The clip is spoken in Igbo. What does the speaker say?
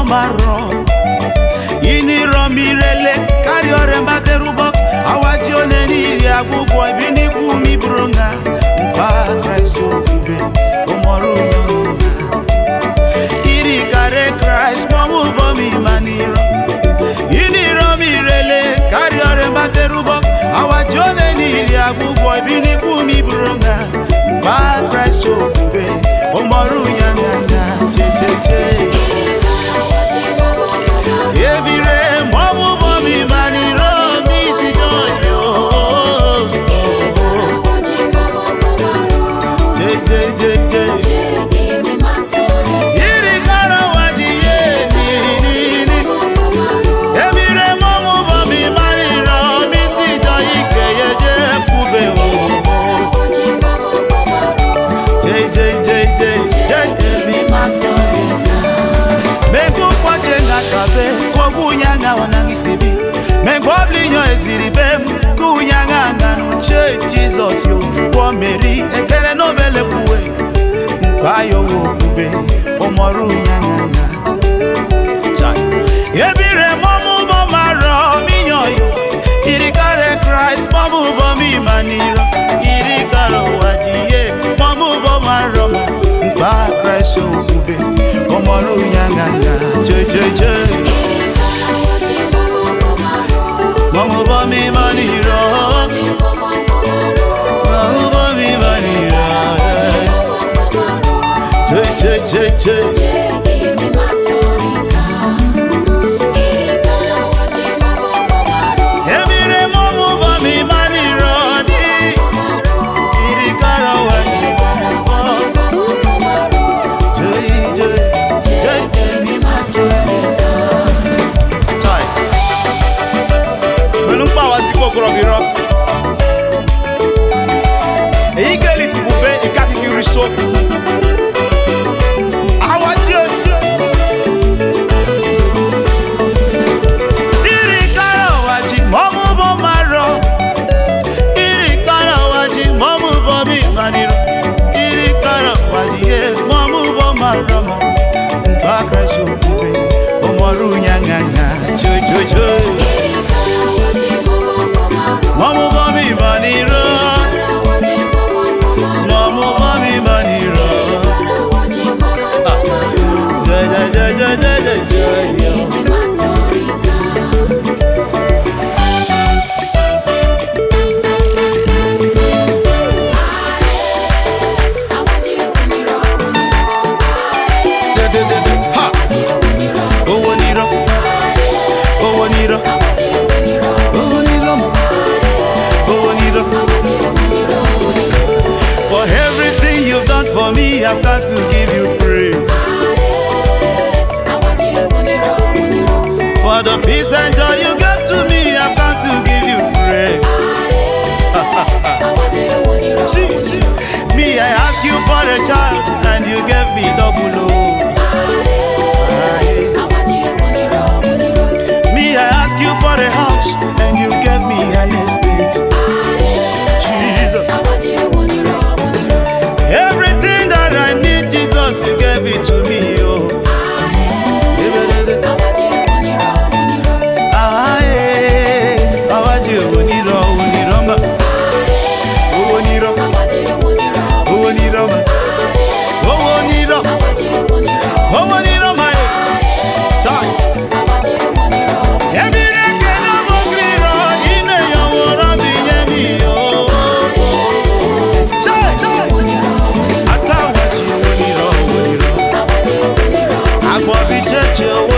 maro ini romirele kariore mbaterubok awaji oneniri agugo ibini kumi brunga mpa Christ ube omoru nyonga iri kare Christ momu bomi maniro ini romirele kariore mbaterubok awaji oneniri agugo ibini kumi brunga mpa Christ ube omoru nyanga jejeje Evire momu bomi maniro misi joyo Iri kara waji ni Evire momu bomi maniro misi joyi keyeje kube mi matorika Mengu kwa jenga kabe Kunyanga onangisibi Mengobli nyo eziribem Kunyanga nganu che Jesus yo Kwa meri ekele nobele kuwe Mbayo wokube Omoru nyanga Chai Ebire momu bomaro minyo yo Irikare Christ momu bomi maniro Irikaro wajiye Momu bomaro ma Mba Christ yo kube Omoru nyanga Jejeje Momu bomi maniro Momu bomi maniro Je Emire momu bomi maniro di Irikara wani Je mi matorika Tai Melumpa wasiko kurobiro Igeli tubube ikati kiriso Awajio Irikara waji momu bomaro Irikara waji momu bomi maniro Irikara waji momu bomaro Mba Christ okube Omoru nyanganga Jojojo Momu bomi maniro Momu bomi maniro For everything you've done for me, I've got to give you praise. For the peace and joy you gave to me, I've got to give you praise. Me, I asked you for a child, and you gave me double O. Me, I asked you for a house, and you gave me an estate. Jesus. Everything that I need, Jesus, you gave it to me, oh. Your